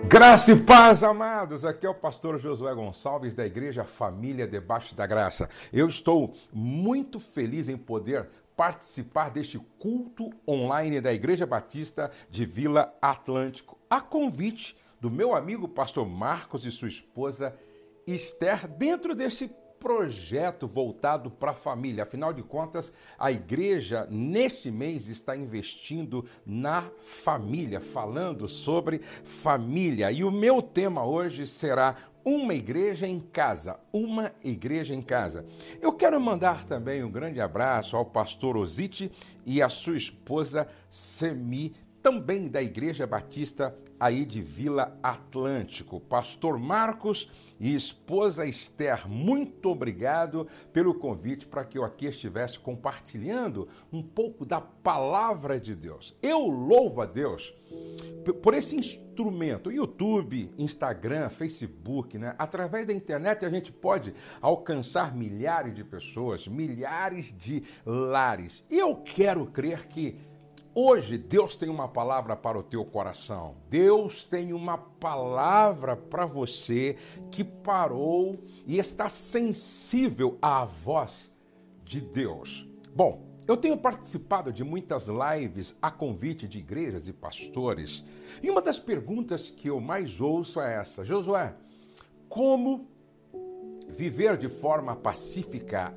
Graça e paz, amados. Aqui é o pastor Josué Gonçalves da Igreja Família Debaixo da Graça. Eu estou muito feliz em poder participar deste culto online da Igreja Batista de Vila Atlântico, a convite do meu amigo pastor Marcos e sua esposa Esther, dentro desse projeto voltado para a família. Afinal de contas, a igreja neste mês está investindo na família, falando sobre família. E o meu tema hoje será uma igreja em casa, uma igreja em casa. Eu quero mandar também um grande abraço ao pastor Osite e à sua esposa Semi, também da Igreja Batista aí de Vila Atlântico. Pastor Marcos e esposa Esther, muito obrigado pelo convite para que eu aqui estivesse compartilhando um pouco da palavra de Deus. Eu louvo a Deus por esse instrumento, YouTube, Instagram, Facebook, né? Através da internet a gente pode alcançar milhares de pessoas, milhares de lares. E eu quero crer que hoje Deus tem uma palavra para o teu coração. Deus tem uma palavra para você que parou e está sensível à voz de Deus. Bom, eu tenho participado de muitas lives a convite de igrejas e pastores. E uma das perguntas que eu mais ouço é essa: Josué, como viver de forma pacífica,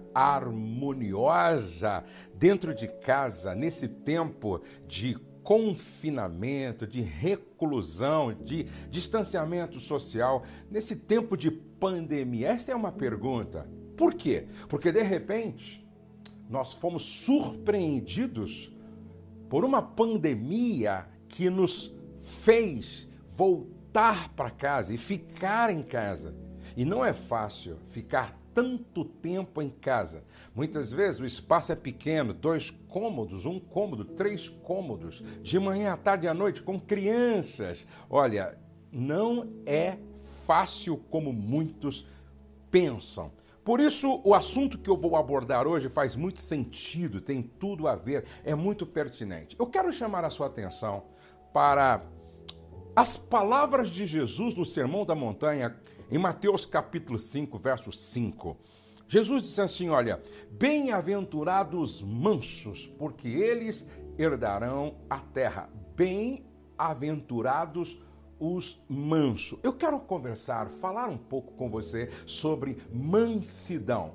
harmoniosa, dentro de casa, nesse tempo de confinamento, de reclusão, de distanciamento social, nesse tempo de pandemia? Essa é uma pergunta. Por quê? Porque, de repente, nós fomos surpreendidos por uma pandemia que nos fez voltar para casa e ficar em casa. E não é fácil ficar tanto tempo em casa. Muitas vezes o espaço é pequeno, 2 cômodos, 1 cômodo, 3 cômodos, de manhã à tarde e à noite, com crianças. Olha, não é fácil como muitos pensam. Por isso, o assunto que eu vou abordar hoje faz muito sentido, tem tudo a ver, é muito pertinente. Eu quero chamar a sua atenção para as palavras de Jesus no Sermão da Montanha, em Mateus capítulo 5, verso 5. Jesus disse assim, olha, bem-aventurados mansos, porque eles herdarão a terra. Bem-aventurados os mansos. Eu quero falar um pouco com você sobre mansidão,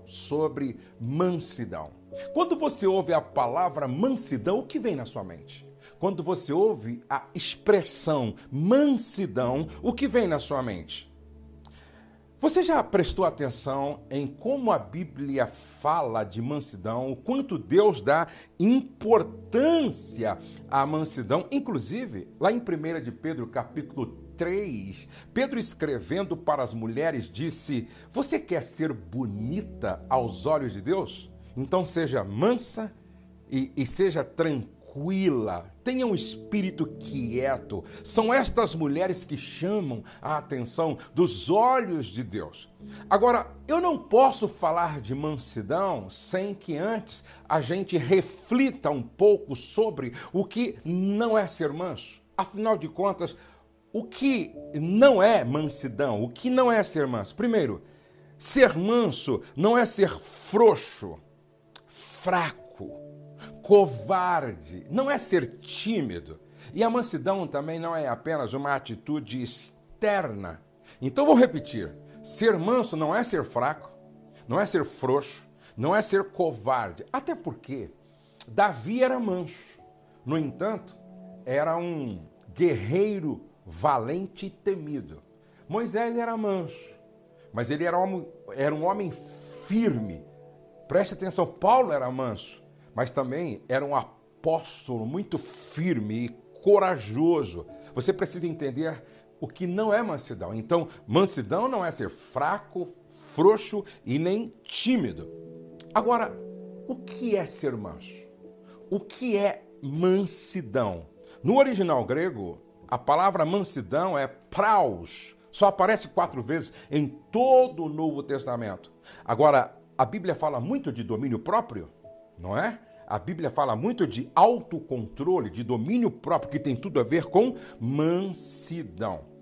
Quando você ouve a palavra mansidão, o que vem na sua mente? Quando você ouve a expressão mansidão, o que vem na sua mente? Você já prestou atenção em como a Bíblia fala de mansidão, o quanto Deus dá importância à mansidão? Inclusive, lá em 1 de Pedro, capítulo 3, Pedro escrevendo para as mulheres disse, você quer ser bonita aos olhos de Deus? Então seja mansa e seja tranquila. Tenha um espírito quieto. São estas mulheres que chamam a atenção dos olhos de Deus. Agora, eu não posso falar de mansidão sem que antes a gente reflita um pouco sobre o que não é ser manso. Afinal de contas, o que não é mansidão? O que não é ser manso? Primeiro, ser manso não é ser frouxo, fraco, covarde, não é ser tímido. E a mansidão também não é apenas uma atitude externa. Então vou repetir, ser manso não é ser fraco, não é ser frouxo, não é ser covarde. Até porque Davi era manso, no entanto, era um guerreiro valente e temido. Moisés era manso, mas ele era um homem firme. Preste atenção, Paulo era manso, mas também era um apóstolo muito firme e corajoso. Você precisa entender o que não é mansidão. Então, mansidão não é ser fraco, frouxo e nem tímido. Agora, o que é ser manso? O que é mansidão? No original grego, a palavra mansidão é praus. Só aparece 4 vezes em todo o Novo Testamento. Agora, a Bíblia fala muito de domínio próprio, não é? A Bíblia fala muito de autocontrole, de domínio próprio, que tem tudo a ver com mansidão.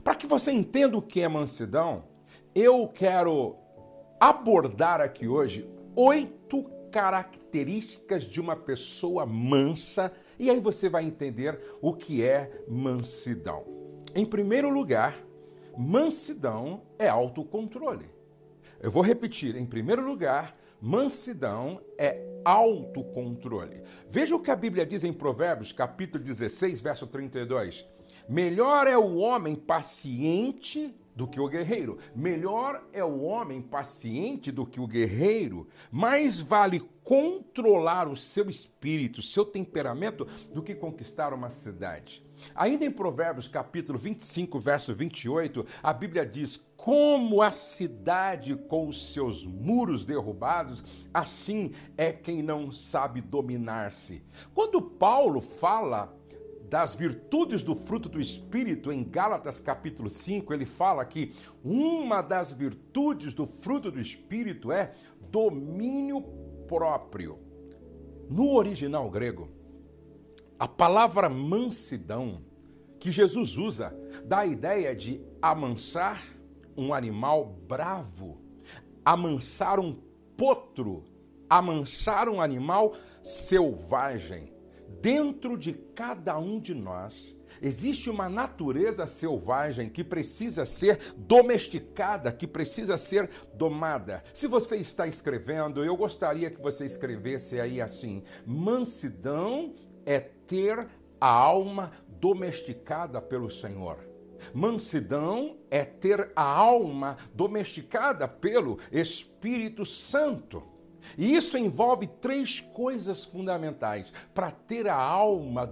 Para que você entenda o que é mansidão, eu quero abordar aqui hoje 8 características de uma pessoa mansa, e aí você vai entender o que é mansidão. Em primeiro lugar, mansidão é autocontrole. Eu vou repetir, em primeiro lugar, mansidão é autocontrole. Veja o que a Bíblia diz em Provérbios, capítulo 16, verso 32. Melhor é o homem paciente do que o guerreiro. Melhor é o homem paciente do que o guerreiro. Mais vale controlar o seu espírito, o seu temperamento, do que conquistar uma cidade. Ainda em Provérbios, capítulo 25, verso 28, a Bíblia diz: como a cidade com os seus muros derrubados, assim é quem não sabe dominar-se. Quando Paulo fala das virtudes do fruto do Espírito, em Gálatas capítulo 5, ele fala que uma das virtudes do fruto do Espírito é domínio próprio. No original grego, a palavra mansidão que Jesus usa dá a ideia de amansar um animal bravo, amansar um potro, amansar um animal selvagem. Dentro de cada um de nós existe uma natureza selvagem que precisa ser domesticada, que precisa ser domada. Se você está escrevendo, eu gostaria que você escrevesse aí assim: mansidão é ter a alma domesticada pelo Senhor. Mansidão é ter a alma domesticada pelo Espírito Santo. E isso envolve 3 coisas fundamentais. Para ter a alma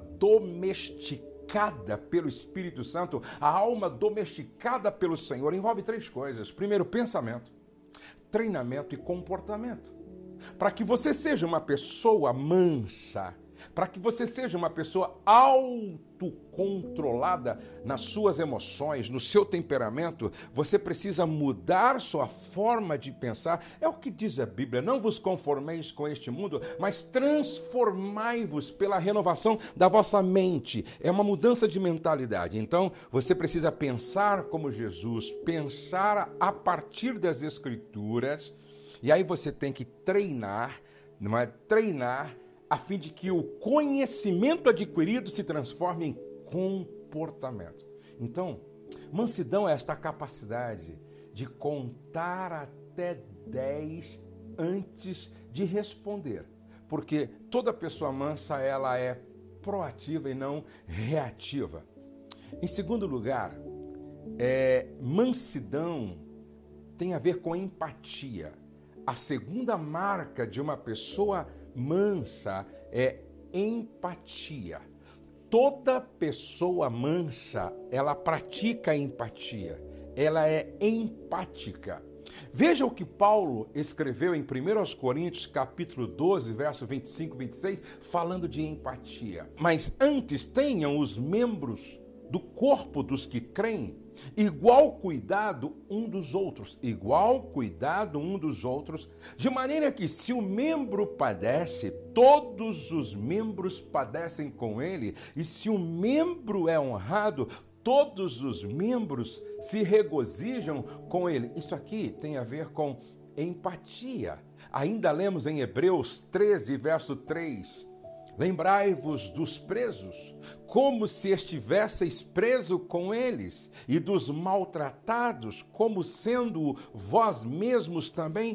domesticada pelo Espírito Santo, a alma domesticada pelo Senhor, envolve 3 coisas. Primeiro, pensamento, treinamento e comportamento. Para que você seja uma pessoa mansa, para que você seja uma pessoa autocontrolada nas suas emoções, no seu temperamento, você precisa mudar sua forma de pensar. É o que diz a Bíblia: não vos conformeis com este mundo, mas transformai-vos pela renovação da vossa mente. É uma mudança de mentalidade. Então, você precisa pensar como Jesus, pensar a partir das Escrituras, e aí você tem que treinar, não é? Treinar a fim de que o conhecimento adquirido se transforme em comportamento. Então, mansidão é esta capacidade de contar até 10 antes de responder. Porque toda pessoa mansa, ela é proativa e não reativa. Em segundo lugar, mansidão tem a ver com empatia. A segunda marca de uma pessoa mansa é empatia. Toda pessoa mansa, ela pratica empatia, ela é empática. Veja o que Paulo escreveu em 1 Coríntios, capítulo 12, verso 25 e 26, falando de empatia. Mas antes tenham os membros do corpo dos que creem igual cuidado um dos outros, de maneira que se o membro padece, todos os membros padecem com ele, e se um membro é honrado, todos os membros se regozijam com ele. Isso aqui tem a ver com empatia. Ainda lemos em Hebreus 13, verso 3, lembrai-vos dos presos, como se estivesseis preso com eles, e dos maltratados, como sendo vós mesmos também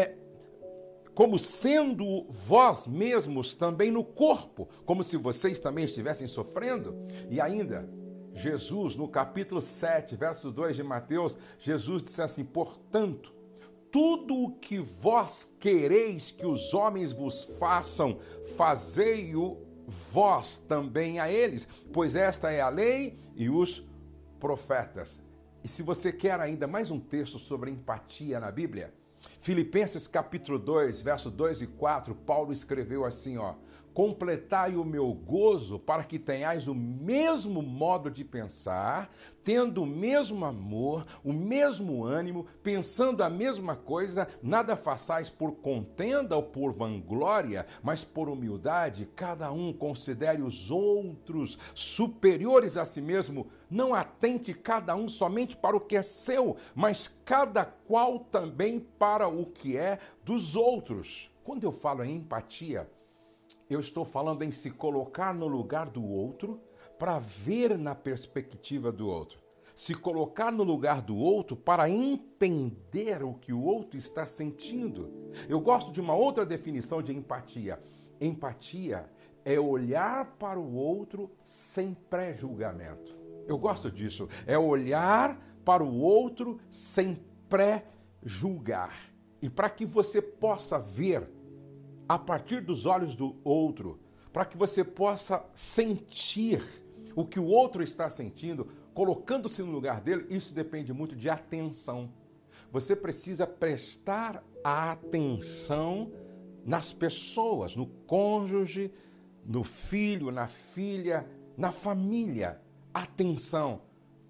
no corpo, como se vocês também estivessem sofrendo. E ainda, Jesus, no capítulo 7, verso 2 de Mateus, Jesus disse assim: portanto, tudo o que vós quereis que os homens vos façam, fazei-o vós também a eles, pois esta é a lei e os profetas. E se você quer ainda mais um texto sobre empatia na Bíblia, Filipenses capítulo 2, verso 2 e 4, Paulo escreveu assim, completai o meu gozo para que tenhais o mesmo modo de pensar, tendo o mesmo amor, o mesmo ânimo, pensando a mesma coisa, nada façais por contenda ou por vanglória, mas por humildade, cada um considere os outros superiores a si mesmo. Não atente cada um somente para o que é seu, mas cada qual também para o que é dos outros. Quando eu falo em empatia, eu estou falando em se colocar no lugar do outro para ver na perspectiva do outro. Se colocar no lugar do outro para entender o que o outro está sentindo. Eu gosto de uma outra definição de empatia. Empatia é olhar para o outro sem pré-julgamento. Eu gosto disso. É olhar para o outro sem pré-julgar. E para que você possa ver a partir dos olhos do outro, para que você possa sentir o que o outro está sentindo, colocando-se no lugar dele, isso depende muito de atenção. Você precisa prestar atenção nas pessoas, no cônjuge, no filho, na filha, na família. Atenção,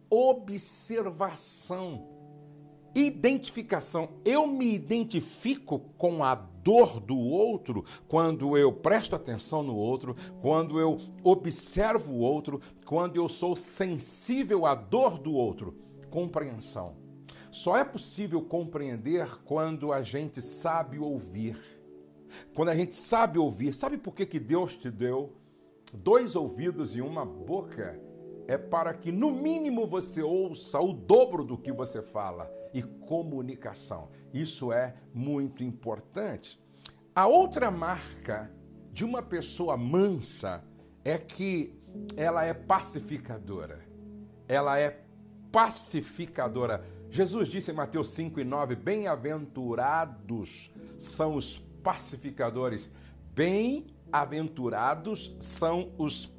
observação, identificação. Eu me identifico com a dor do outro quando eu presto atenção no outro, quando eu observo o outro, quando eu sou sensível à dor do outro. Compreensão. Só é possível compreender quando a gente sabe ouvir. Quando a gente sabe ouvir. Sabe por que Deus te deu 2 ouvidos e 1 boca? É para que, no mínimo, você ouça o dobro do que você fala. E comunicação. Isso é muito importante. A outra marca de uma pessoa mansa é que ela é pacificadora. Ela é pacificadora. Jesus disse em Mateus 5:9, bem-aventurados são os pacificadores. Bem-aventurados são os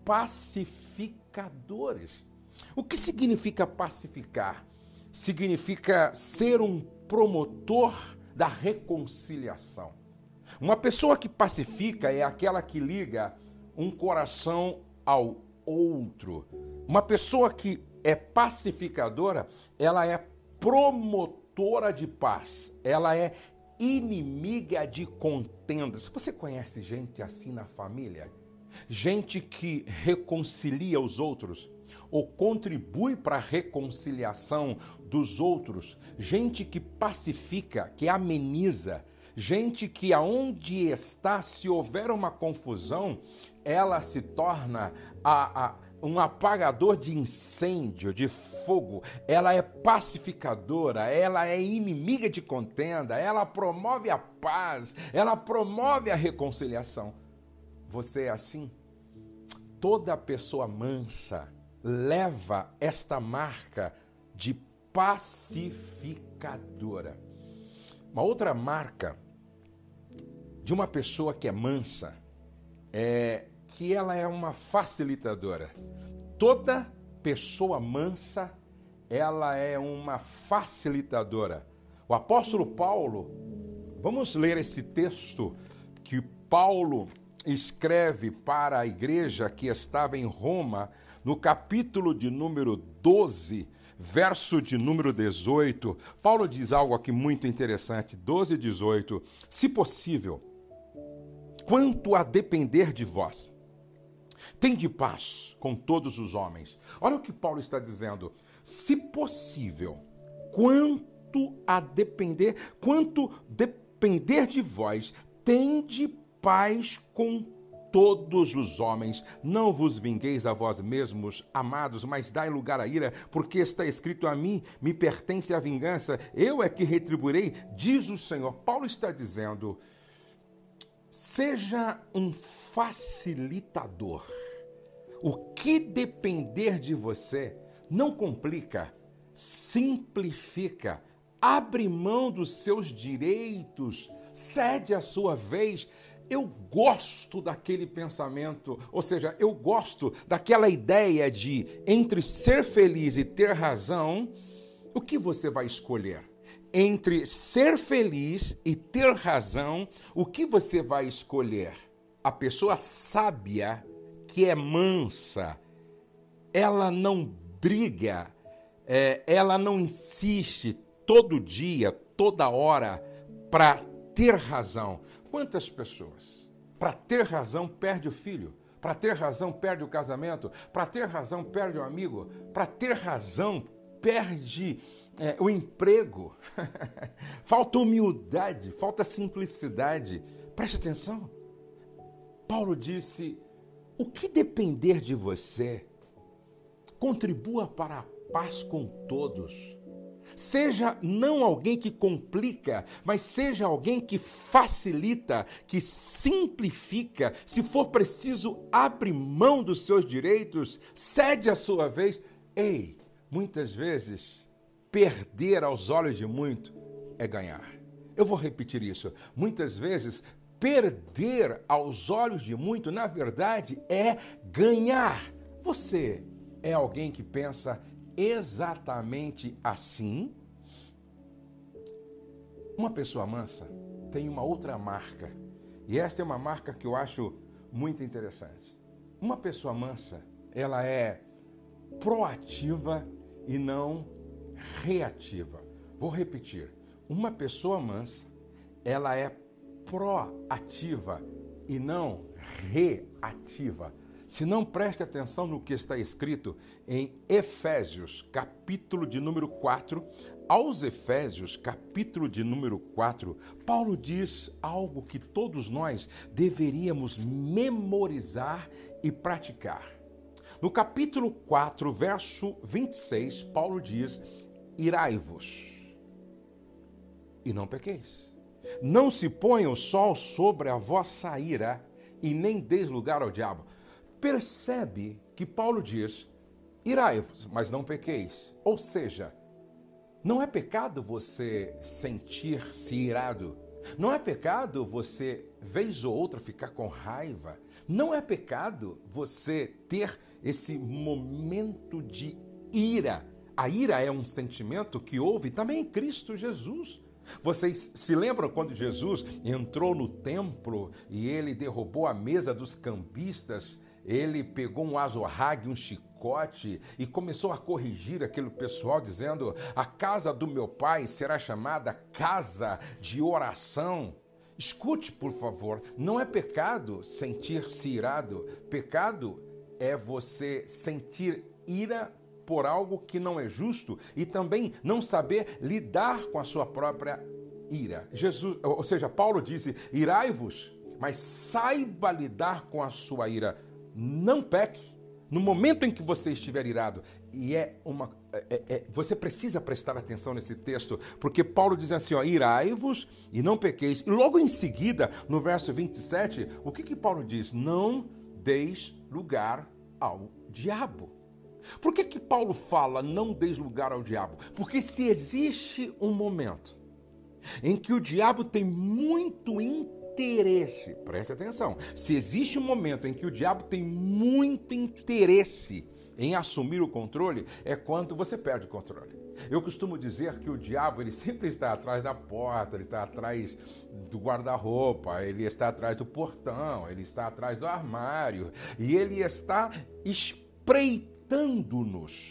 pacificadores. O que significa pacificar? Significa ser um promotor da reconciliação. Uma pessoa que pacifica é aquela que liga um coração ao outro. Uma pessoa que é pacificadora, ela é promotora de paz. Ela é inimiga de contendas. Você conhece gente assim na família? Gente que reconcilia os outros ou contribui para a reconciliação dos outros, gente que pacifica, que ameniza, gente que aonde está, se houver uma confusão, ela se torna um apagador de incêndio, de fogo. Ela é pacificadora, ela é inimiga de contenda, ela promove a paz, ela promove a reconciliação. Você é assim? Toda pessoa mansa leva esta marca de pacificadora. Uma outra marca de uma pessoa que é mansa é que ela é uma facilitadora. Toda pessoa mansa, ela é uma facilitadora. O apóstolo Paulo, vamos ler esse texto que Paulo escreve para a igreja que estava em Roma, no capítulo de número 12, verso de número 18, Paulo diz algo aqui muito interessante, 12 e 18, se possível, quanto a depender de vós, tende paz com todos os homens. Olha o que Paulo está dizendo, se possível, quanto depender de vós, tende paz com todos os homens. Não vos vingueis a vós mesmos, amados, mas dai lugar à ira, porque está escrito: a mim me pertence a vingança, eu é que retribuirei, diz o Senhor. Paulo está dizendo, seja um facilitador. O que depender de você, não complica, simplifica, abre mão dos seus direitos, cede a sua vez. Eu gosto daquele pensamento, ou seja, eu gosto daquela ideia de entre ser feliz e ter razão, o que você vai escolher? Entre ser feliz e ter razão, o que você vai escolher? A pessoa sábia, que é mansa, ela não briga, ela não insiste todo dia, toda hora, para ter razão. Quantas pessoas, para ter razão, perde o filho? Para ter razão, perde o casamento? Para ter razão, perde o amigo? Para ter razão, perde o emprego? Falta humildade, falta simplicidade. Preste atenção. Paulo disse, o que depender de você, contribua para a paz com todos. Seja não alguém que complica, mas seja alguém que facilita, que simplifica. Se for preciso, abre mão dos seus direitos, cede a sua vez. Ei, muitas vezes, perder aos olhos de muito é ganhar. Eu vou repetir isso. Muitas vezes, perder aos olhos de muito, na verdade, é ganhar. Você é alguém que pensa exatamente assim? Uma pessoa mansa tem uma outra marca. E esta é uma marca que eu acho muito interessante. Uma pessoa mansa, ela é proativa e não reativa. Vou repetir. Uma pessoa mansa, ela é proativa e não reativa. Se não preste atenção no que está escrito em Efésios, capítulo de número 4, aos Efésios, capítulo de número 4, Paulo diz algo que todos nós deveríamos memorizar e praticar. No capítulo 4, verso 26, Paulo diz, irai-vos e não pequeis. Não se ponha o sol sobre a vossa ira e nem deis lugar ao diabo. Percebe que Paulo diz, irai-vos, mas não pequeis. Ou seja, não é pecado você sentir-se irado. Não é pecado você, vez ou outra, ficar com raiva. Não é pecado você ter esse momento de ira. A ira é um sentimento que houve também em Cristo Jesus. Vocês se lembram quando Jesus entrou no templo e ele derrubou a mesa dos cambistas? Ele pegou um azorrague, um chicote e começou a corrigir aquele pessoal dizendo, a casa do meu pai será chamada casa de oração. Escute, por favor, não é pecado sentir-se irado. Pecado é você sentir ira por algo que não é justo e também não saber lidar com a sua própria ira. Paulo disse, irai-vos, mas saiba lidar com a sua ira. Não peque no momento em que você estiver irado. E você precisa prestar atenção nesse texto, porque Paulo diz assim, irai-vos e não pequeis. E logo em seguida, no verso 27, o que Paulo diz? Não deis lugar ao diabo. Por que Paulo fala não deis lugar ao diabo? Porque se existe um momento em que o diabo tem muito interesse, preste atenção, se existe um momento em que o diabo tem muito interesse em assumir o controle, é quando você perde o controle. Eu costumo dizer que o diabo, ele sempre está atrás da porta, ele está atrás do guarda-roupa, ele está atrás do portão, ele está atrás do armário, e ele está espreitando-nos,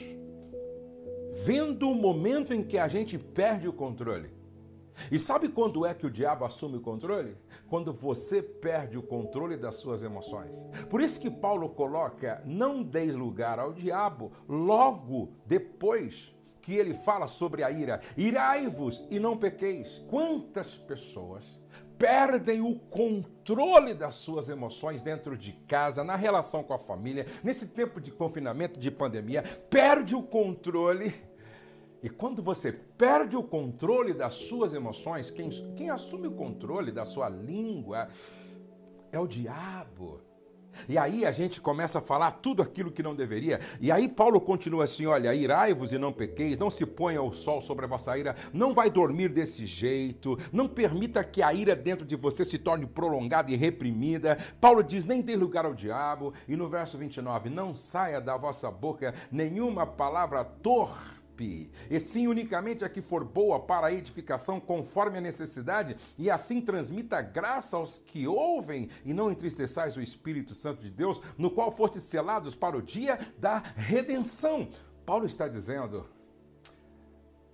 vendo o momento em que a gente perde o controle. E sabe quando é que o diabo assume o controle? Quando você perde o controle das suas emoções. Por isso que Paulo coloca, não deis lugar ao diabo, logo depois que ele fala sobre a ira. Irai-vos e não pequeis. Quantas pessoas perdem o controle das suas emoções dentro de casa, na relação com a família, nesse tempo de confinamento, de pandemia, perde o controle. E quando você perde o controle das suas emoções, quem assume o controle da sua língua é o diabo. E aí a gente começa a falar tudo aquilo que não deveria. E aí Paulo continua assim, olha, irai-vos e não pequeis, não se ponha o sol sobre a vossa ira, não vai dormir desse jeito, não permita que a ira dentro de você se torne prolongada e reprimida. Paulo diz, nem dê lugar ao diabo. E no verso 29, não saia da vossa boca nenhuma palavra torpe, e sim unicamente a que for boa para a edificação conforme a necessidade, e assim transmita graça aos que ouvem, e não entristeçais o Espírito Santo de Deus, no qual fostes selados para o dia da redenção. Paulo está dizendo,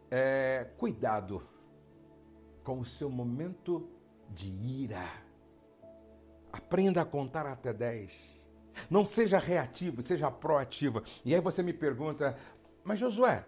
Cuidado com o seu momento de ira. Aprenda a contar até 10. Não seja reativo, seja proativo. E aí você me pergunta, mas Josué,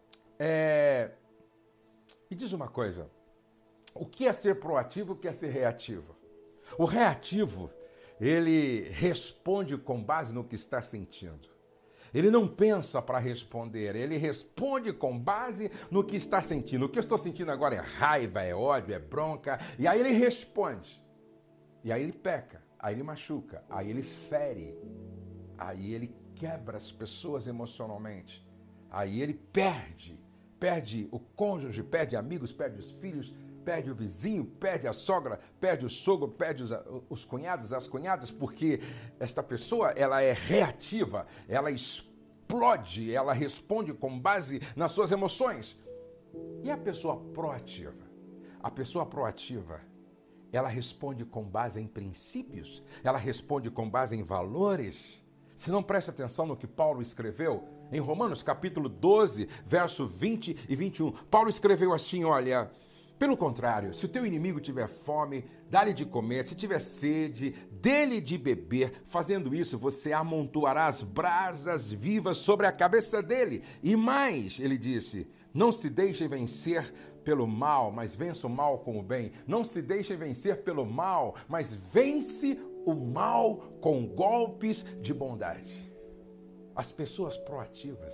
me diz uma coisa. O que é ser proativo, o que é ser reativo? O reativo, ele responde com base no que está sentindo. Ele não pensa para responder, ele responde com base no que está sentindo. O que eu estou sentindo agora é raiva, é ódio, é bronca. E aí ele responde. E aí ele peca, aí ele machuca, aí ele fere. Aí ele quebra as pessoas emocionalmente. Aí ele perde o cônjuge, perde amigos, perde os filhos, perde o vizinho, perde a sogra, perde o sogro, perde os cunhados, as cunhadas, porque esta pessoa, ela é reativa, ela explode, ela responde com base nas suas emoções. E a pessoa proativa? A pessoa proativa, ela responde com base em princípios, ela responde com base em valores. Se não presta atenção no que Paulo escreveu, em Romanos capítulo 12, verso 20 e 21, Paulo escreveu assim, olha... Pelo contrário, se o teu inimigo tiver fome, dá-lhe de comer, se tiver sede, dê-lhe de beber. Fazendo isso, você amontoará as brasas vivas sobre a cabeça dele. E mais, ele disse, não se deixe vencer pelo mal, mas vença o mal com o bem. Não se deixe vencer pelo mal, mas vence o mal com golpes de bondade. As pessoas proativas,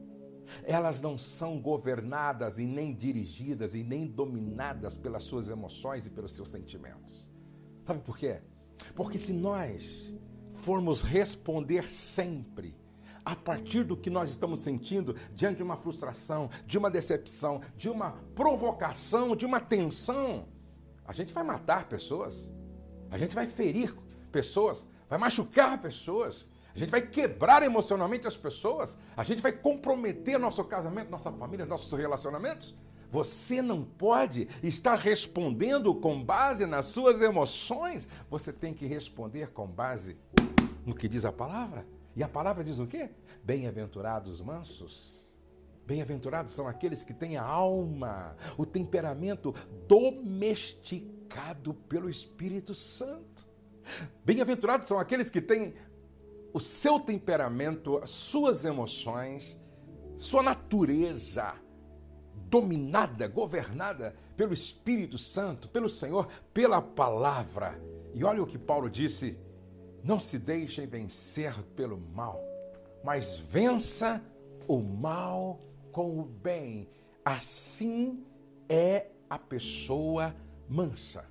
elas não são governadas e nem dirigidas e nem dominadas pelas suas emoções e pelos seus sentimentos. Sabe por quê? Porque se nós formos responder sempre a partir do que nós estamos sentindo diante de uma frustração, de uma decepção, de uma provocação, de uma tensão, a gente vai matar pessoas, a gente vai ferir pessoas, vai machucar pessoas, a gente vai quebrar emocionalmente as pessoas, a gente vai comprometer nosso casamento, nossa família, nossos relacionamentos. Você não pode estar respondendo com base nas suas emoções, você tem que responder com base no que diz a palavra. E a palavra diz o quê? Bem-aventurados os mansos. Bem-aventurados são aqueles que têm a alma, o temperamento domesticado pelo Espírito Santo. Bem-aventurados são aqueles que têm o seu temperamento, as suas emoções, sua natureza dominada, governada pelo Espírito Santo, pelo Senhor, pela palavra. E olha o que Paulo disse, não se deixem vencer pelo mal, mas vença o mal com o bem. Assim é a pessoa mansa.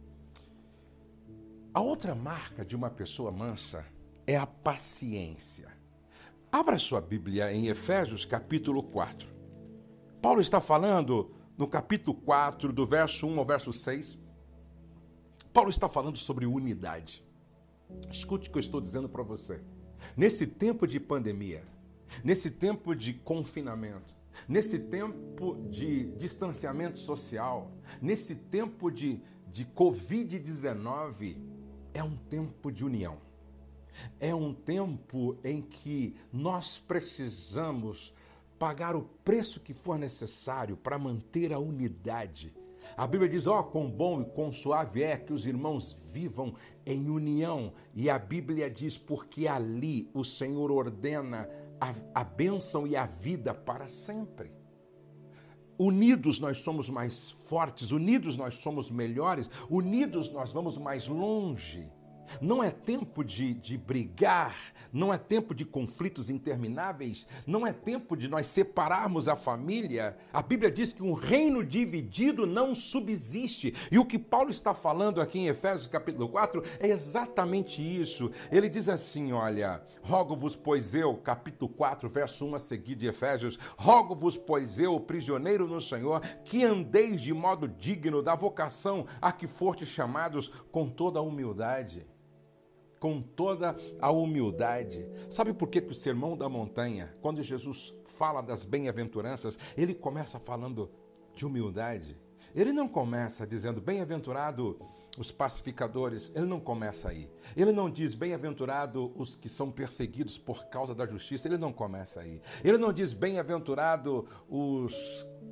A outra marca de uma pessoa mansa é a paciência. Abra sua Bíblia em Efésios capítulo 4. Paulo está falando no capítulo 4, do verso 1 ao verso 6. Paulo está falando sobre unidade. Escute o que eu estou dizendo para você. Nesse tempo de pandemia, nesse tempo de confinamento, nesse tempo de distanciamento social, nesse tempo de Covid-19, é um tempo de união. É um tempo em que nós precisamos pagar o preço que for necessário para manter a unidade. A Bíblia diz, quão bom e quão suave é que os irmãos vivam em união. E a Bíblia diz, porque ali o Senhor ordena a bênção e a vida para sempre. Unidos nós somos mais fortes, unidos nós somos melhores, unidos nós vamos mais longe. Não é tempo de brigar, não é tempo de conflitos intermináveis, não é tempo de nós separarmos a família. A Bíblia diz que um reino dividido não subsiste. E o que Paulo está falando aqui em Efésios capítulo 4 é exatamente isso. Ele diz assim, olha, rogo-vos, pois eu, capítulo 4, verso 1 a seguir de Efésios, rogo-vos, pois eu, prisioneiro no Senhor, que andeis de modo digno da vocação a que fortes chamados com toda a humildade. Com toda a humildade. Sabe por que o Sermão da Montanha, quando Jesus fala das bem-aventuranças, ele começa falando de humildade? Ele não começa dizendo bem-aventurado os pacificadores, ele não começa aí. Ele não diz bem-aventurado os que são perseguidos por causa da justiça, ele não começa aí. Ele não diz bem-aventurado os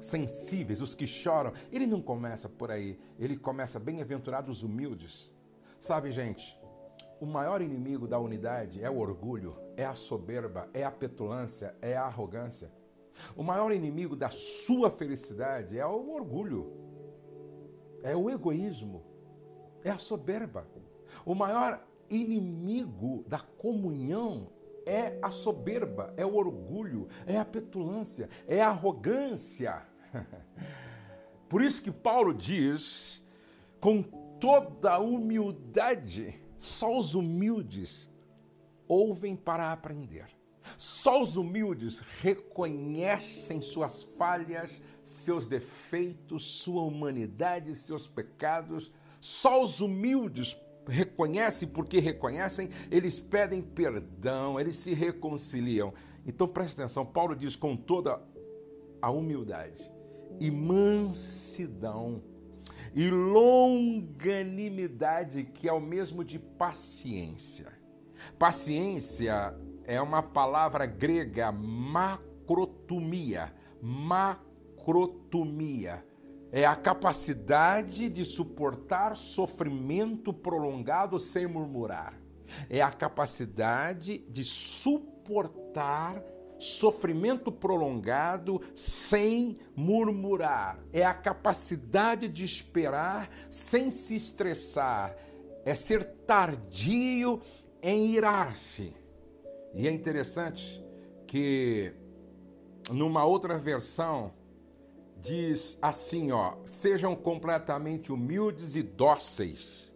sensíveis, os que choram. Ele não começa por aí, ele começa bem-aventurados os humildes. Sabe, gente, o maior inimigo da unidade é o orgulho, é a soberba, é a petulância, é a arrogância. O maior inimigo da sua felicidade é o orgulho, é o egoísmo, é a soberba. O maior inimigo da comunhão é a soberba, é o orgulho, é a petulância, é a arrogância. Por isso que Paulo diz, com toda a humildade, só os humildes ouvem para aprender. Só os humildes reconhecem suas falhas, seus defeitos, sua humanidade, seus pecados. Só os humildes reconhecem, porque reconhecem, eles pedem perdão, eles se reconciliam. Então preste atenção, Paulo diz com toda a humildade e mansidão e longanimidade, que é o mesmo de paciência. Paciência é uma palavra grega, macrotumia. Macrotumia é a capacidade de suportar sofrimento prolongado sem murmurar. É a capacidade de suportar sofrimento prolongado sem murmurar. É a capacidade de esperar sem se estressar. É ser tardio em irar-se. E é interessante que numa outra versão diz assim, sejam completamente humildes e dóceis,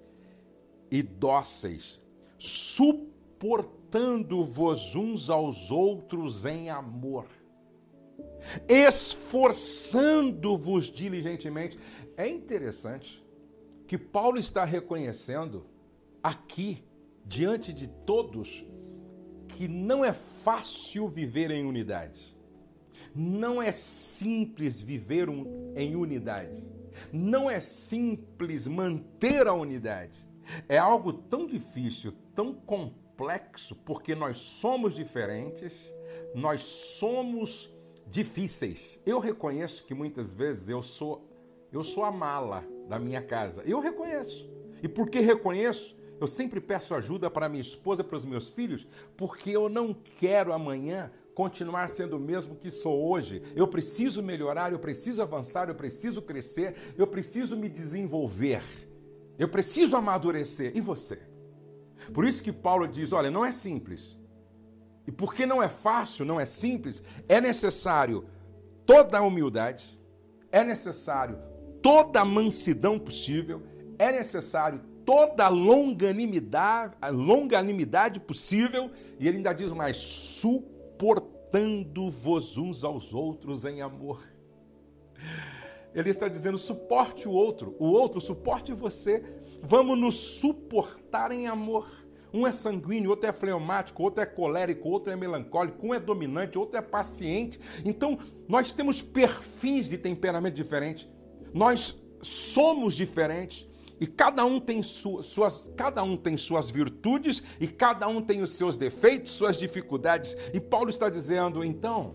suportando-vos uns aos outros em amor, esforçando-vos diligentemente. É interessante que Paulo está reconhecendo aqui, diante de todos, que não é fácil viver em unidade. Não é simples viver em unidade. Não é simples manter a unidade. É algo tão difícil, tão complexo, porque nós somos diferentes, nós somos difíceis. Eu reconheço que muitas vezes eu sou a mala da minha casa. Eu reconheço. E porque reconheço, eu sempre peço ajuda para minha esposa, para os meus filhos, porque eu não quero amanhã continuar sendo o mesmo que sou hoje. Eu preciso melhorar, eu preciso avançar, eu preciso crescer, eu preciso me desenvolver, eu preciso amadurecer. E você? Por isso que Paulo diz, olha, não é simples. E porque não é fácil, não é simples, é necessário toda a humildade, é necessário toda a mansidão possível, é necessário toda a longanimidade possível, e ele ainda diz mais, suportando-vos uns aos outros em amor. Ele está dizendo, suporte o outro suporte você, vamos nos suportar em amor. Um é sanguíneo, outro é fleumático, outro é colérico, outro é melancólico, um é dominante, outro é paciente. Então, nós temos perfis de temperamento diferentes, nós somos diferentes, e cada um tem suas virtudes e cada um tem os seus defeitos, suas dificuldades. E Paulo está dizendo, então,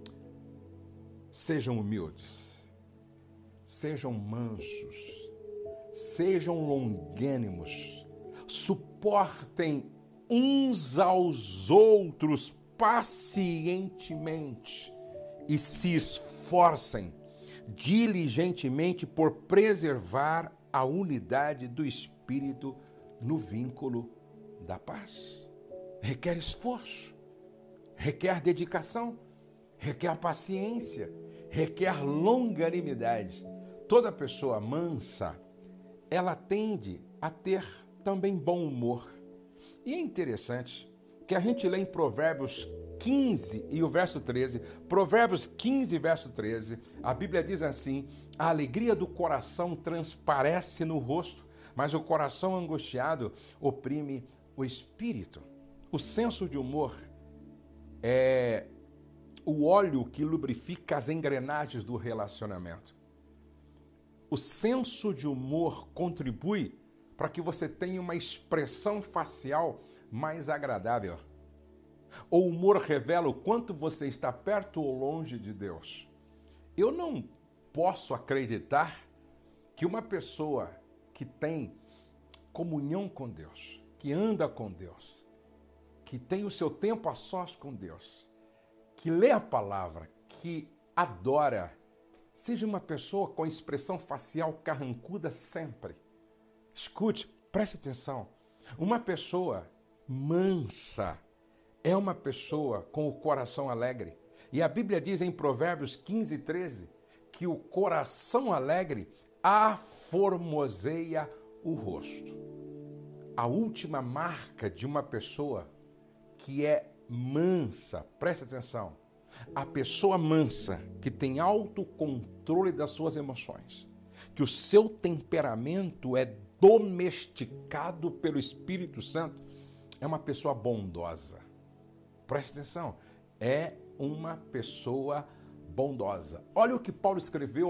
sejam humildes, sejam mansos, sejam longânimos, suportem uns aos outros pacientemente e se esforcem diligentemente por preservar a unidade do Espírito no vínculo da paz. Requer esforço, requer dedicação, requer paciência, requer longanimidade. Toda pessoa mansa, ela tende a ter também bom humor. E é interessante que a gente lê em Provérbios 15 e o verso 13, Provérbios 15, verso 13, a Bíblia diz assim, a alegria do coração transparece no rosto, mas o coração angustiado oprime o espírito. O senso de humor é o óleo que lubrifica as engrenagens do relacionamento. O senso de humor contribui para que você tenha uma expressão facial mais agradável. O humor revela o quanto você está perto ou longe de Deus. Eu não posso acreditar que uma pessoa que tem comunhão com Deus, que anda com Deus, que tem o seu tempo a sós com Deus, que lê a palavra, que adora, seja uma pessoa com expressão facial carrancuda sempre. Escute, preste atenção. Uma pessoa mansa é uma pessoa com o coração alegre. E a Bíblia diz em Provérbios 15, 13, que o coração alegre aformoseia o rosto. A última marca de uma pessoa que é mansa, preste atenção, a pessoa mansa, que tem autocontrole das suas emoções, que o seu temperamento é domesticado pelo Espírito Santo, é uma pessoa bondosa. Preste atenção, é uma pessoa bondosa. Olha o que Paulo escreveu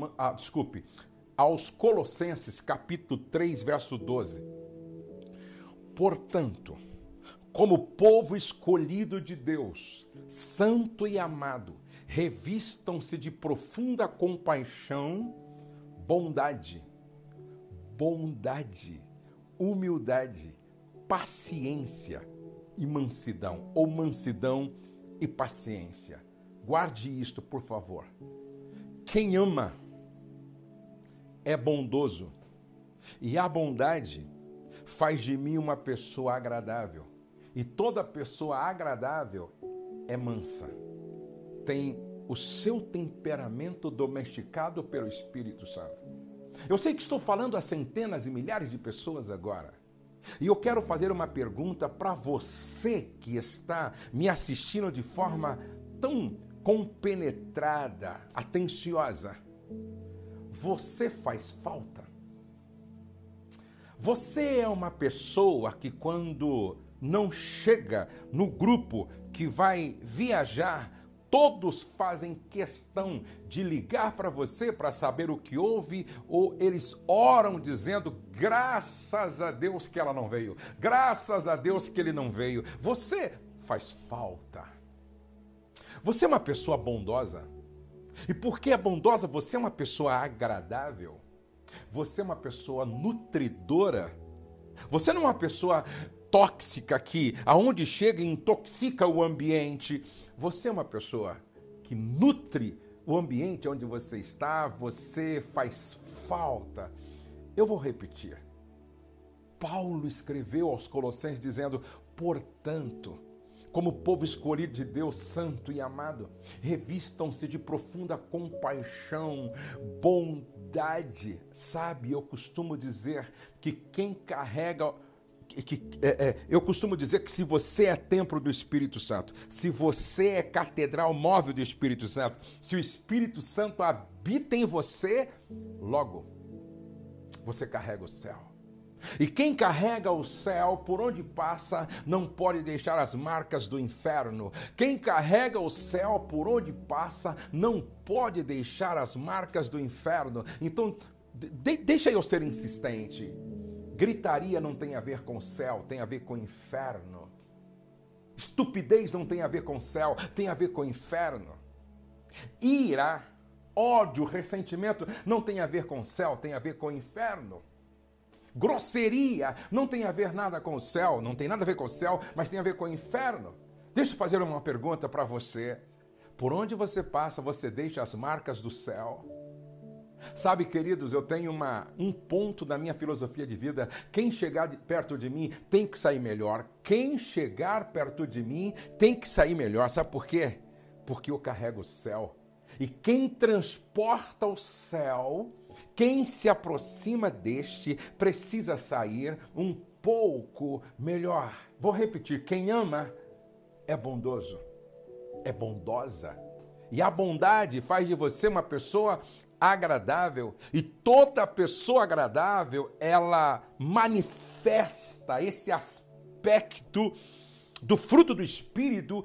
aos Colossenses, capítulo 3, verso 12. Portanto, como povo escolhido de Deus, santo e amado, revistam-se de profunda compaixão, bondade, humildade, paciência e mansidão, ou mansidão e paciência. Guarde isto, por favor. Quem ama é bondoso, e a bondade faz de mim uma pessoa agradável. E toda pessoa agradável é mansa. Tem o seu temperamento domesticado pelo Espírito Santo. Eu sei que estou falando a centenas e milhares de pessoas agora. E eu quero fazer uma pergunta para você que está me assistindo de forma tão compenetrada, atenciosa. Você faz falta? Você é uma pessoa que quando não chega no grupo que vai viajar, todos fazem questão de ligar para você para saber o que houve, ou eles oram dizendo, graças a Deus que ela não veio, graças a Deus que ele não veio. Você faz falta. Você é uma pessoa bondosa. E porque é bondosa, você é uma pessoa agradável. Você é uma pessoa nutridora. Você não é uma pessoa tóxica que, aonde chega, intoxica o ambiente. Você é uma pessoa que nutre o ambiente onde você está, você faz falta. Eu vou repetir. Paulo escreveu aos Colossenses dizendo, portanto, como povo escolhido de Deus, santo e amado, revistam-se de profunda compaixão, bondade. Sabe, eu costumo dizer que quem carrega... eu costumo dizer que se você é templo do Espírito Santo, se você é catedral móvel do Espírito Santo, se o Espírito Santo habita em você, logo você carrega o céu. E quem carrega o céu, por onde passa, não pode deixar as marcas do inferno. Quem carrega o céu, por onde passa, não pode deixar as marcas do inferno. Então, deixa eu ser insistente. Gritaria não tem a ver com o céu, tem a ver com o inferno. Estupidez não tem a ver com o céu, tem a ver com o inferno. Ira, ódio, ressentimento não tem a ver com o céu, tem a ver com o inferno. Grosseria não tem a ver nada com o céu, não tem nada a ver com o céu, mas tem a ver com o inferno. Deixa eu fazer uma pergunta para você. Por onde você passa, você deixa as marcas do céu? Sabe, queridos, eu tenho um ponto da minha filosofia de vida. Quem chegar perto de mim tem que sair melhor. Quem chegar perto de mim tem que sair melhor. Sabe por quê? Porque eu carrego o céu. E quem transporta o céu, quem se aproxima deste, precisa sair um pouco melhor. Vou repetir, quem ama é bondoso, é bondosa. E a bondade faz de você uma pessoa agradável. E toda pessoa agradável, ela manifesta esse aspecto do fruto do Espírito,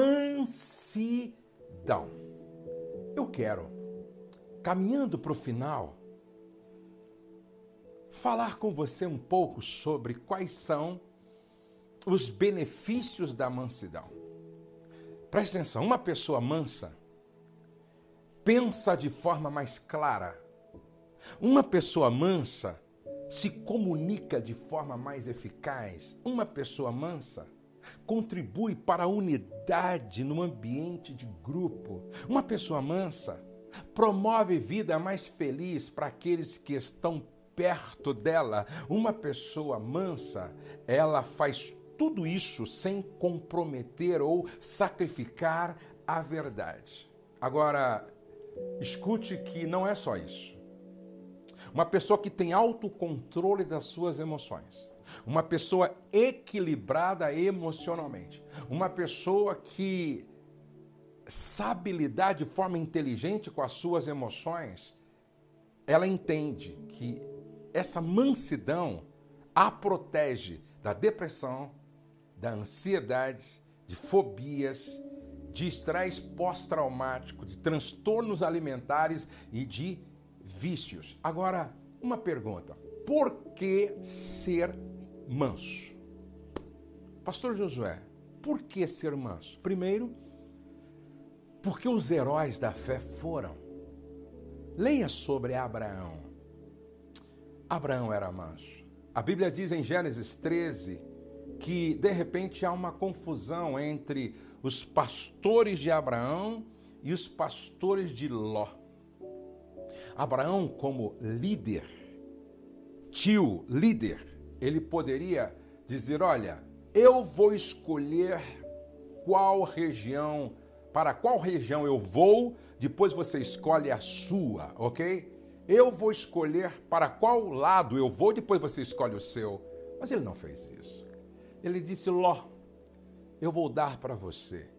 mansidão. Eu quero, caminhando para o final, falar com você um pouco sobre quais são os benefícios da mansidão. Preste atenção, uma pessoa mansa, pensa de forma mais clara. Uma pessoa mansa se comunica de forma mais eficaz. Uma pessoa mansa contribui para a unidade no ambiente de grupo. Uma pessoa mansa promove vida mais feliz para aqueles que estão perto dela. Uma pessoa mansa, ela faz tudo isso sem comprometer ou sacrificar a verdade. Agora, escute que não é só isso. Uma pessoa que tem autocontrole das suas emoções. Uma pessoa equilibrada emocionalmente. Uma pessoa que sabe lidar de forma inteligente com as suas emoções. Ela entende que essa mansidão a protege da depressão, da ansiedade, de fobias, de estresse pós-traumático, de transtornos alimentares e de vícios. Agora, uma pergunta. Por que ser manso? Pastor Josué, por que ser manso? Primeiro, porque os heróis da fé foram. Leia sobre Abraão. Abraão era manso. A Bíblia diz em Gênesis 13 que, de repente, há uma confusão entre os pastores de Abraão e os pastores de Ló. Abraão, como líder, tio, líder, ele poderia dizer, olha, eu vou escolher para qual região eu vou, depois você escolhe a sua, ok? Eu vou escolher para qual lado eu vou, depois você escolhe o seu. Mas ele não fez isso. Ele disse, Ló, eu vou dar para você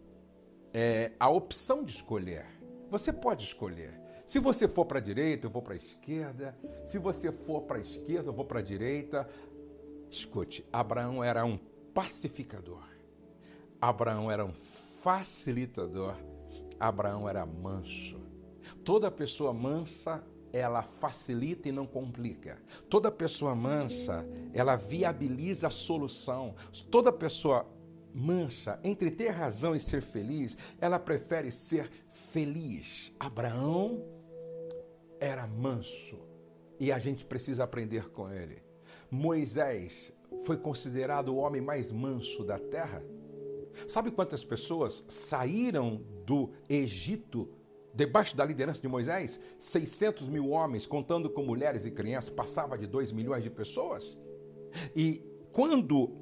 a opção de escolher. Você pode escolher. Se você for para a direita, eu vou para a esquerda. Se você for para a esquerda, eu vou para a direita. Escute, Abraão era um pacificador. Abraão era um facilitador. Abraão era manso. Toda pessoa mansa, ela facilita e não complica. Toda pessoa mansa, ela viabiliza a solução. Toda pessoa mansa, entre ter razão e ser feliz, ela prefere ser feliz. Abraão era manso e a gente precisa aprender com ele. Moisés foi considerado o homem mais manso da terra. Sabe quantas pessoas saíram do Egito debaixo da liderança de Moisés? 600 mil homens, contando com mulheres e crianças, passava de 2 milhões de pessoas. E quando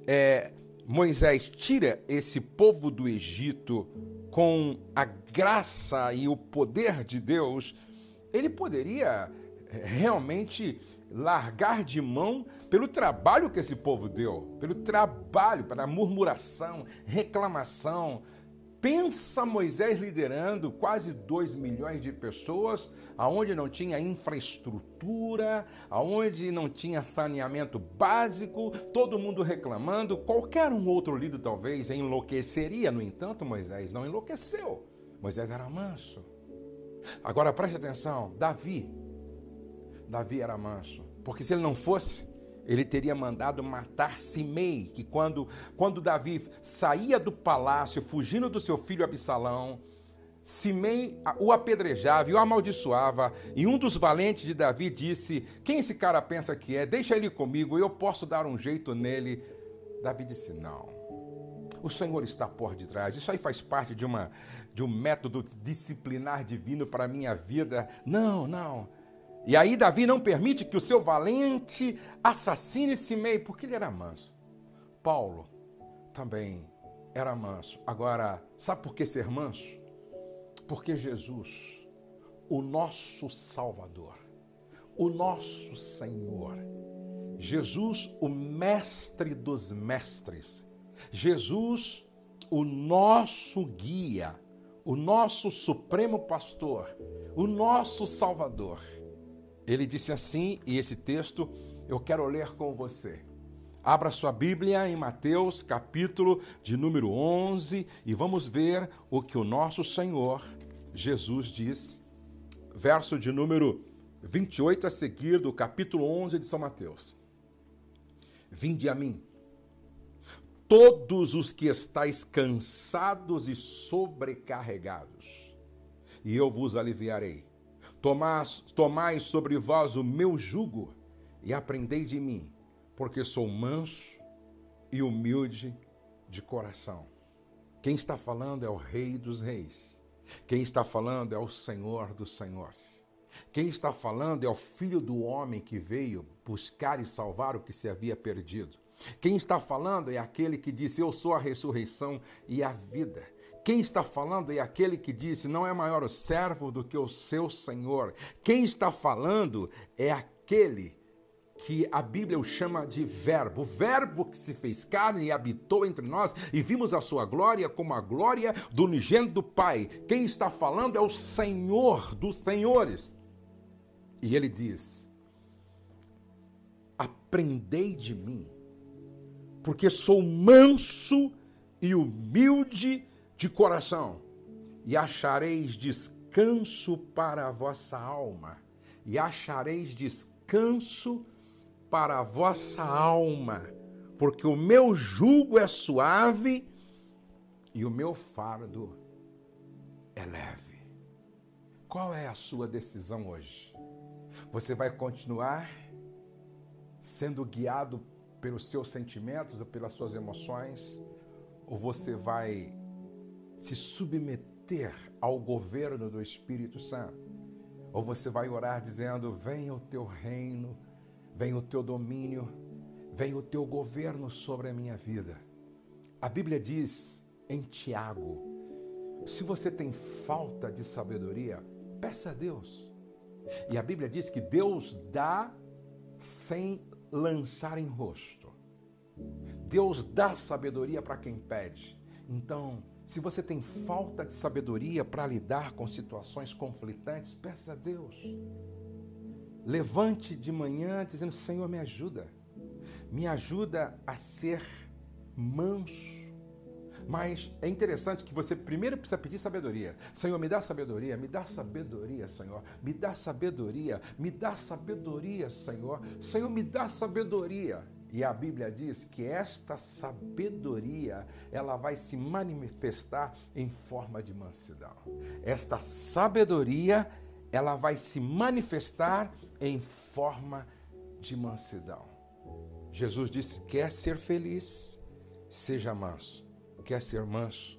Moisés tira esse povo do Egito com a graça e o poder de Deus, ele poderia realmente largar de mão pelo trabalho que esse povo deu, pelo trabalho, pela murmuração, reclamação. Pensa Moisés liderando quase 2 milhões de pessoas, aonde não tinha infraestrutura, aonde não tinha saneamento básico, todo mundo reclamando. Qualquer um outro líder talvez enlouqueceria, no entanto, Moisés não enlouqueceu. Moisés era manso. Agora preste atenção, Davi era manso, porque se ele não fosse, ele teria mandado matar Simei, que quando Davi saía do palácio, fugindo do seu filho Absalão, Simei o apedrejava e o amaldiçoava, e um dos valentes de Davi disse, quem esse cara pensa que é? Deixa ele comigo, eu posso dar um jeito nele. Davi disse, não, o Senhor está por detrás, isso aí faz parte de um método disciplinar divino para a minha vida. Não. E aí Davi não permite que o seu valente assassine Simei, porque ele era manso. Paulo também era manso. Agora, sabe por que ser manso? Porque Jesus, o nosso Salvador, o nosso Senhor, Jesus, o mestre dos mestres, Jesus, o nosso guia, o nosso supremo pastor, o nosso Salvador, ele disse assim, e esse texto eu quero ler com você. Abra sua Bíblia em Mateus, capítulo de número 11, e vamos ver o que o nosso Senhor Jesus diz. Verso de número 28 a seguir do capítulo 11 de São Mateus. Vinde a mim, todos os que estáis cansados e sobrecarregados, e eu vos aliviarei. Tomai sobre vós o meu jugo e aprendei de mim, porque sou manso e humilde de coração. Quem está falando é o Rei dos Reis. Quem está falando é o Senhor dos Senhores. Quem está falando é o Filho do Homem que veio buscar e salvar o que se havia perdido. Quem está falando é aquele que disse, eu sou a ressurreição e a vida. Quem está falando é aquele que disse, não é maior o servo do que o seu Senhor. Quem está falando é aquele que a Bíblia o chama de verbo, o verbo que se fez carne e habitou entre nós e vimos a sua glória como a glória do unigênito do Pai. Quem está falando é o Senhor dos senhores. E ele diz, aprendei de mim, porque sou manso e humilde de coração, e achareis descanso para a vossa alma, e achareis descanso para a vossa alma, porque o meu jugo é suave e o meu fardo é leve. Qual é a sua decisão hoje? Você vai continuar sendo guiado pelos seus sentimentos ou pelas suas emoções? Ou você vai se submeter ao governo do Espírito Santo? Ou você vai orar dizendo, venha o teu reino, venha o teu domínio, venha o teu governo sobre a minha vida. A Bíblia diz em Tiago, se você tem falta de sabedoria, peça a Deus. E a Bíblia diz que Deus dá sem lançar em rosto. Deus dá sabedoria para quem pede. Então, se você tem falta de sabedoria para lidar com situações conflitantes, peça a Deus. Levante de manhã dizendo, Senhor, me ajuda a ser manso. Mas é interessante que você primeiro precisa pedir sabedoria. Senhor, me dá sabedoria, Senhor. Me dá sabedoria, Senhor. Senhor, me dá sabedoria. E a Bíblia diz que esta sabedoria, ela vai se manifestar em forma de mansidão. Esta sabedoria, ela vai se manifestar em forma de mansidão. Jesus disse, quer ser feliz, seja manso. Quer ser manso,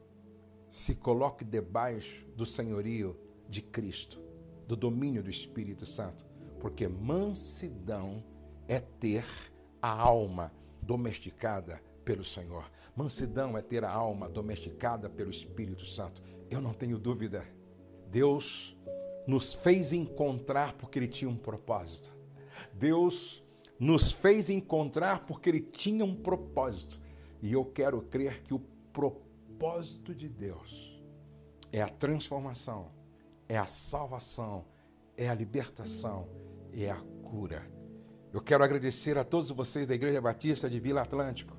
se coloque debaixo do senhorio de Cristo, do domínio do Espírito Santo, porque mansidão é ter a alma domesticada pelo Senhor. Mansidão é ter a alma domesticada pelo Espírito Santo. Eu não tenho dúvida, Deus nos fez encontrar porque Ele tinha um propósito. Deus nos fez encontrar porque Ele tinha um propósito. E eu quero crer que o propósito de Deus é a transformação, é a salvação, é a libertação, é a cura. Eu quero agradecer a todos vocês da Igreja Batista de Vila Atlântico.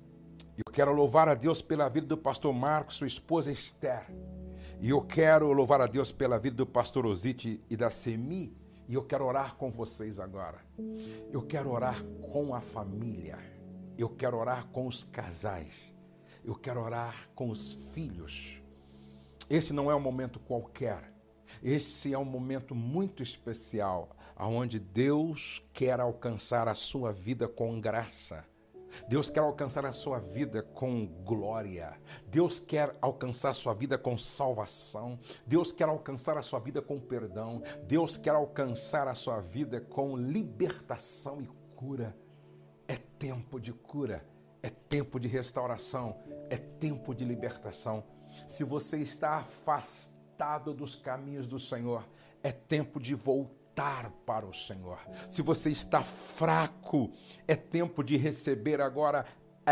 Eu quero louvar a Deus pela vida do pastor Marcos, sua esposa Esther. E eu quero louvar a Deus pela vida do pastor Osite e da Semi. E eu quero orar com vocês agora. Eu quero orar com a família. Eu quero orar com os casais. Eu quero orar com os filhos. Esse não é um momento qualquer. Esse é um momento muito especial, onde Deus quer alcançar a sua vida com graça. Deus quer alcançar a sua vida com glória. Deus quer alcançar a sua vida com salvação. Deus quer alcançar a sua vida com perdão. Deus quer alcançar a sua vida com libertação e cura. É tempo de cura, é tempo de restauração, é tempo de libertação. Se você está afastado dos caminhos do Senhor, é tempo de voltar para o Senhor. Se você está fraco, é tempo de receber agora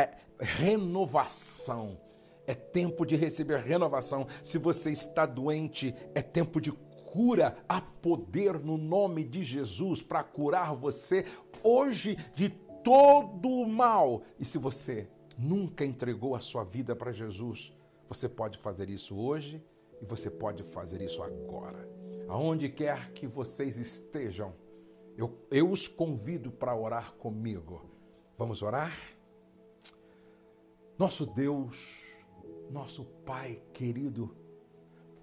renovação. É tempo de receber renovação. Se você está doente, é tempo de cura. Há poder no nome de Jesus para curar você hoje de todo o mal. E se você nunca entregou a sua vida para Jesus, você pode fazer isso hoje e você pode fazer isso agora. Aonde quer que vocês estejam, eu os convido para orar comigo. Vamos orar? Nosso Deus, nosso Pai querido,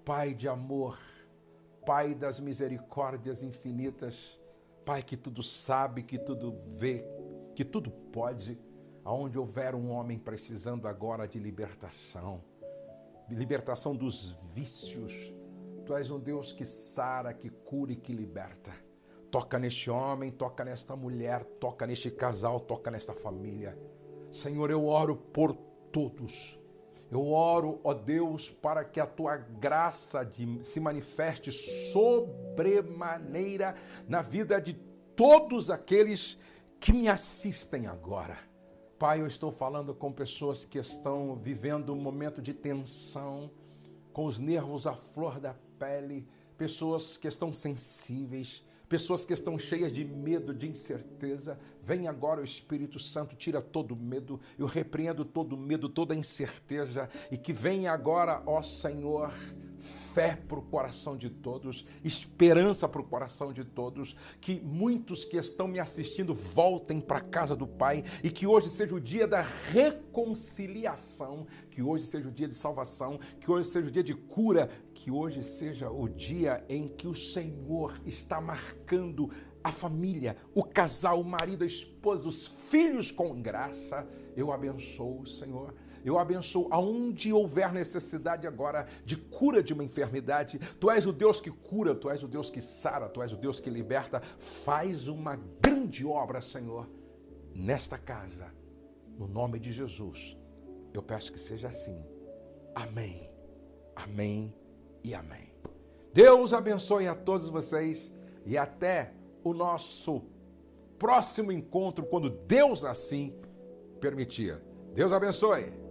Pai de amor, Pai das misericórdias infinitas, Pai que tudo sabe, que tudo vê, que tudo pode, aonde houver um homem precisando agora de libertação dos vícios, Tu és um Deus que sara, que cura e que liberta. Toca neste homem, toca nesta mulher, toca neste casal, toca nesta família. Senhor, eu oro por todos. Eu oro, ó Deus, para que a Tua graça se manifeste sobremaneira na vida de todos aqueles que me assistem agora. Pai, eu estou falando com pessoas que estão vivendo um momento de tensão, com os nervos à flor da pele, pessoas que estão sensíveis, pessoas que estão cheias de medo, de incerteza. Vem agora o Espírito Santo, tira todo o medo. Eu repreendo todo o medo, toda a incerteza. E que venha agora, ó Senhor, fé para o coração de todos, esperança para o coração de todos. Que muitos que estão me assistindo voltem para a casa do Pai. E que hoje seja o dia da reconciliação. Que hoje seja o dia de salvação. Que hoje seja o dia de cura. Que hoje seja o dia em que o Senhor está marcando a família, o casal, o marido, a esposa, os filhos com graça. Eu abençoo, Senhor. Eu abençoo aonde houver necessidade agora de cura de uma enfermidade. Tu és o Deus que cura, Tu és o Deus que sara, Tu és o Deus que liberta. Faz uma grande obra, Senhor, nesta casa. No nome de Jesus, eu peço que seja assim. Amém, amém e amém. Deus abençoe a todos vocês e até o nosso próximo encontro, quando Deus assim permitir. Deus abençoe.